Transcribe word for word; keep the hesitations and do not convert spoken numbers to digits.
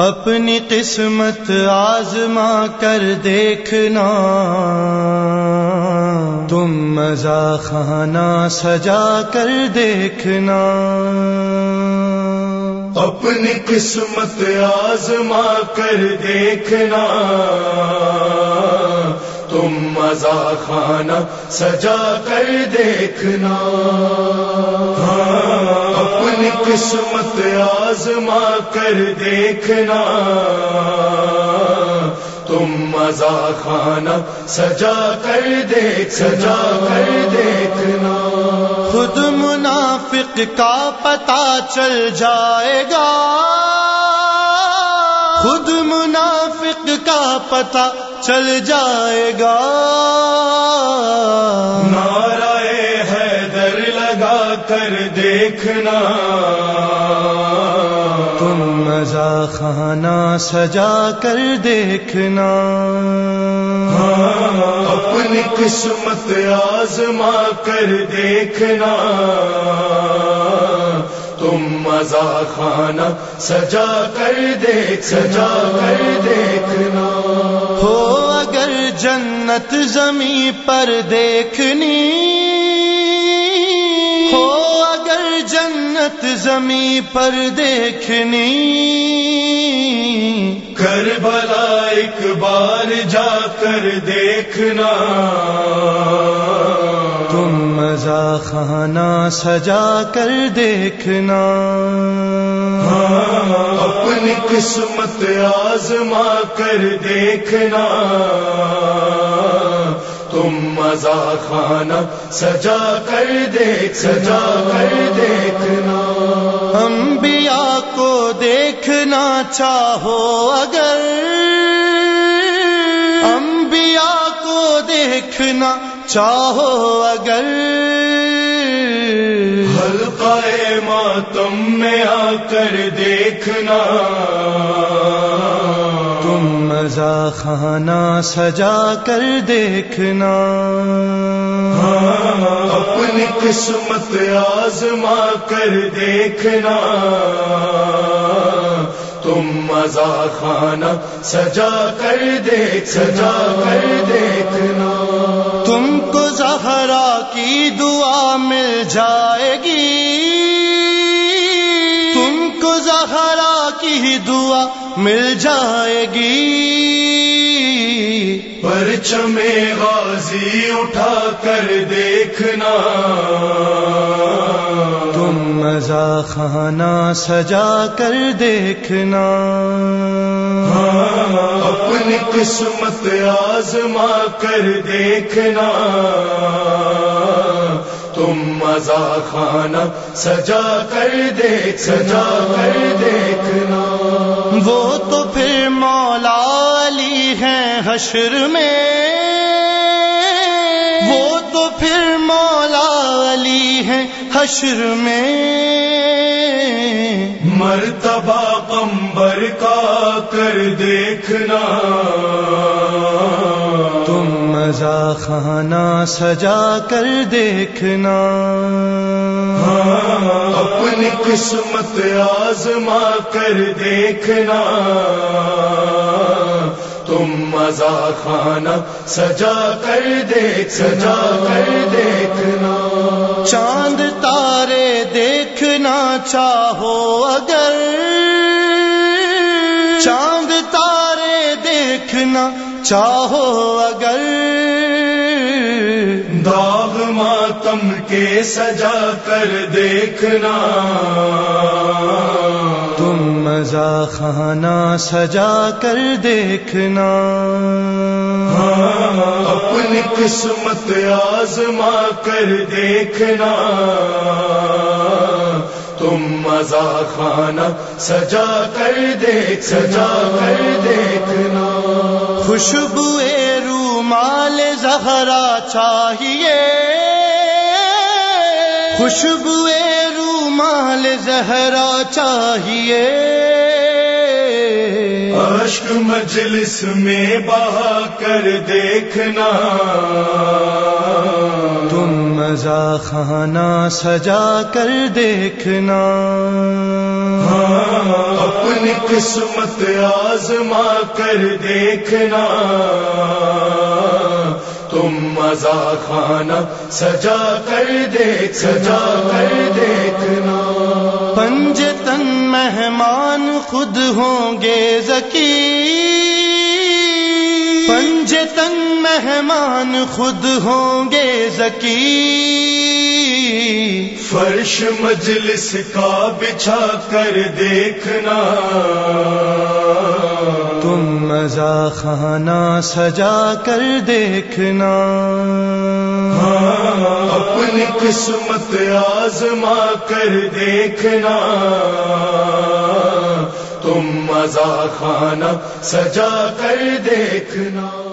اپنی قسمت آزما کر دیکھنا، تم مزہ خانہ سجا کر دیکھنا۔ اپنی قسمت آزما کر دیکھنا، تم مزہ خانہ سجا کر دیکھنا۔ اپنی قسمت آزما کر دیکھنا، تم مزہ خانہ سجا کر دیکھ سجا کر دیکھنا۔ خود منافق کا پتہ چل جائے گا، خود منافق کا پتہ چل جائے گا۔ نعرہ حیدر لگا کر دیکھنا، تم مزہ خانہ سجا کر دیکھنا۔ اپنی قسمت آزما کر دیکھنا، تم مزہ خانہ سجا کر دیکھ سجا کر دیکھنا۔ ہو اگر جنت زمیں پر دیکھنی، ہو اگر جنت زمیں پر دیکھنی، کربلا ایک بار جا کر دیکھنا، تم مزہ خانہ سجا کر دیکھنا۔ اپنی قسمت آزما کر دیکھنا، تم مزہ خانہ سجا کر دیکھ سجا کر دیکھنا۔ انبیاء کو دیکھنا چاہو اگر، انبیاء کو دیکھنا چاہو اگر، حلقہ ماتم میں آ کر دیکھنا، تم مزہ خانہ سجا کر دیکھنا۔ اپنی قسمت آزما کر دیکھنا، تم مزہ خانہ سجا کر دیکھ سجا کر دیکھنا۔ تم کو زہرا کی دعا مل جائے گی، تم کو زہرا کی دعا مل جائے گی۔ پرچم غازی اٹھا کر دیکھنا، تم مزہ خانہ سجا کر دیکھنا۔ اپنی قسمت آزما کر دیکھنا، تم مزہ خانہ سجا کر دیکھ سجا کر دیکھنا۔ وہ تو پھر مولا علی ہیں حشر میں، وہ تو پھر مولا علی ہیں حشر میں۔ مرتبہ قمبر کا کر دیکھنا، تم مزہ خانہ سجا کر دیکھنا۔ اپنی قسمت آزما کر دیکھنا، تم مزہ خانہ سجا کر دیکھ سجا کر دیکھنا۔ چاند تارے دیکھنا چاہو اگر، چاند تارے دیکھنا چاہو اگر، داغ ماتم کے سجا کر دیکھنا، تم مزہ خانہ سجا کر دیکھنا۔ اپنی قسمت آزما کر دیکھنا، تم مزہ خانہ سجا کر دیکھ سجا کر دیکھنا۔ خوشبو رومال زہرا چاہیے، خوشبو رومال زہرا چاہیے۔ اشک مجلس میں بہا کر دیکھنا، تم مزہ خانہ سجا کر دیکھنا، اپنی قسمت آزما کر دیکھنا، تم مزہ خانہ سجا کر دیکھ سجا کر دیکھنا۔ پنجتن مہمان خود ہوں گے ذکی، پنجتن مہمان خود ہوں گے ذکی، فرش مجلس کا بچھا کر دیکھنا، تم مزہ خانہ سجا کر دیکھنا، اپنی قسمت آزما کر دیکھنا، تم مزہ خانہ سجا کر دیکھنا۔